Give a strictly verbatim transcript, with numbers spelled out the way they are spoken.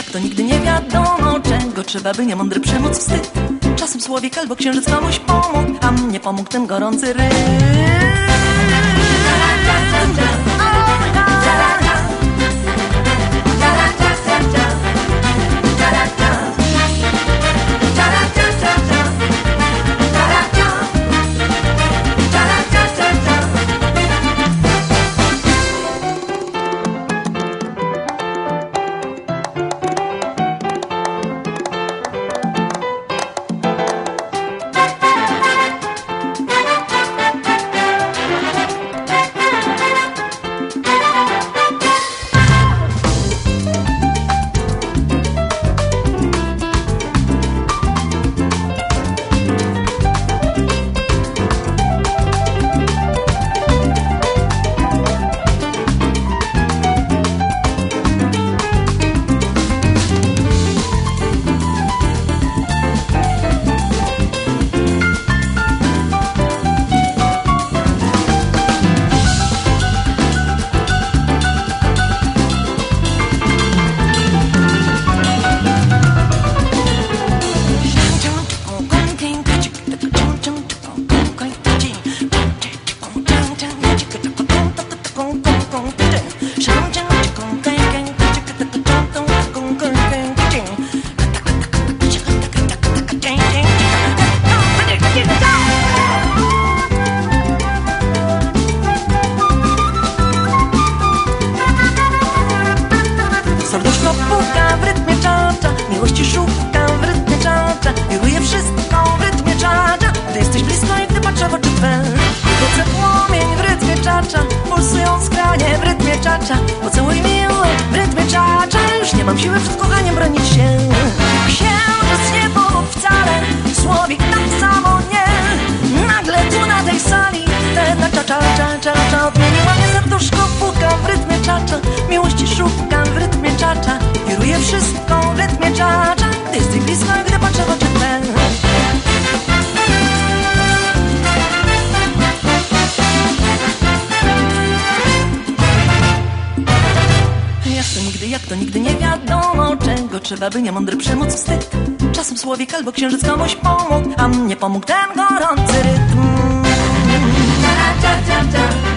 to nigdy nie wiadomo czego trzeba, by niemądry przemóc wstyd. Czasem słowik albo księżyc komuś pomógł, a mnie pomógł ten gorący rytm. Serduszko puka w rytmie czacza, miłości szukam w rytmie czacza, wiruje wszystko w rytmie czacza. Gdy jesteś blisko i gdy patrzę w oczy twe, wrócę płomień w rytmie czacza, pulsują skranie w rytmie czacza. Pocałuj miły w rytmie czacza, już nie mam siły przed kochaniem bronić się. Księżyc nie pomógł wcale, słowik tak samo nie. Nagle tu na tej sali ten czacza, czacza, czacza odmieniła mnie. Serduszko puka w rytmie czacza, miłości szukam w rytmie czacza, wiruje wszystko w rytmie czacza. Gdy jesteś blisko, gdy patrzę w oczy twe. Jak to nigdy, jak to nigdy nie wiadomo czego trzeba, by niemądry przemóc wstyd. Czasem słowik albo księżyc komuś pomógł, a mnie pomógł ten gorący rytm. Cza, cza, cza, cza.